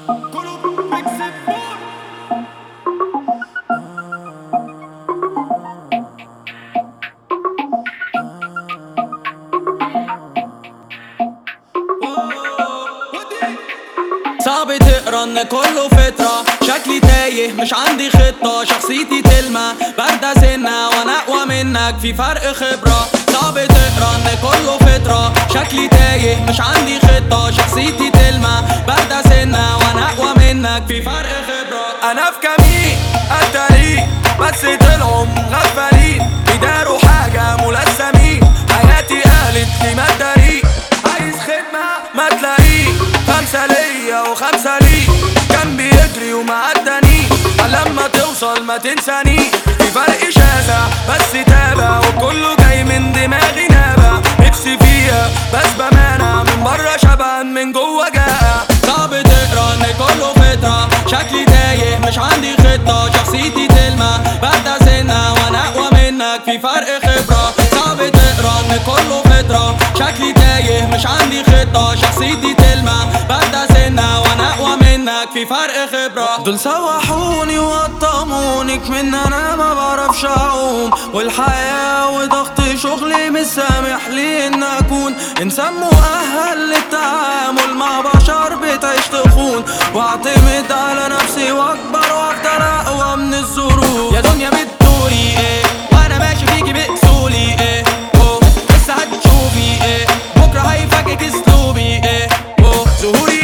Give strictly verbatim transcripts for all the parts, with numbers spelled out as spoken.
صعب تقرا ان كله فترة، شكلي تايه مش عندي خطة، شخصيتي تلمع باردة سنة وانا اقوى منك في فرق خبرة. صعب تقرا ان كله فترة، شكلي تايه مش عندي خطة، شخصيتي تلمع باردة سنة وانا اقوى منك في فرق خبرة. انا في كمين الطريق بس طلعوا مغفلين، بيداروا حاجة ملثمين، حياتي قالت لي ما تداري، عايز خدمة ما تلاقيه، خمسة ليا وخمسة ليه، كان بيجري وما عداني، لما توصل ما تنساني، في فرق شاسع بس تابع، وكله جاي من دماغي نابع، نفسي فيها بس بمانع، من بره شبعان من جوه جائع. صعب تقرا ان كله فترة، شكلي تايه مش عندي خطة، شخصيتي تلمع باردة سنة وانا اقوى منك في فرق خبرة. صعب تقرا ان كله فترة، شكلي تايه مش عندي خطة، شخصيتي تلمع باردة سنة وانا اقوى منك في فرق خبرة. دول سوحوني وقطموني من انا ما بعرفش اعوم، والحياة وضغط شغلي مش سامح لي ان اكون انسان مؤهل للتعامل مع بشر بتعيش تخون، واعتمد على نفسي واكبر وافضل اقوى من الظروف. يا دنيا بتدوري ايه وانا ماشي فيكي بأسولي ايه، أوه لسه هتشوفي ايه بكره هيفاجئك اسلوبي ايه، أوه ظهوري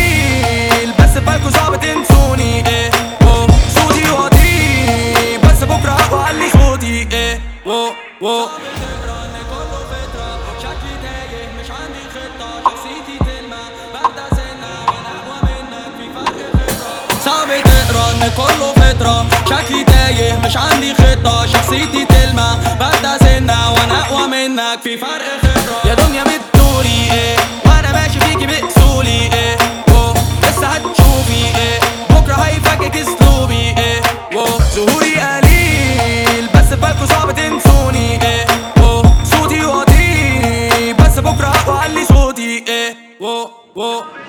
قليل بس بالكوا صعب تنسوني ايه، أوه صوتي واطي بس بكره اقوى علي صوتي ايه، وو وو. تقرا ان كله فترة، شكلي تايه مش عندي خطة، شخصيتي تلمع باردة سنة وانا اقوى منك في فرق خبرة. صعب تقرا ان كله فترة، شكلي تايه مش عندي خطة، شخصيتي تلمع باردة سنة وانا اقوى منك في فرق خبرة. يا دنيا بتدوري ايه وانا ماشي فيكي بأسولي ايه، أوه لسه هتشوفي ايه بكره هيفاجئك اسلوبي ايه، واو ظهوري قليل بس بالكوا صعب تنسوني ايه، أوه صوتي واطي بس بكره اقوى علي صوتي ايه، وو وو.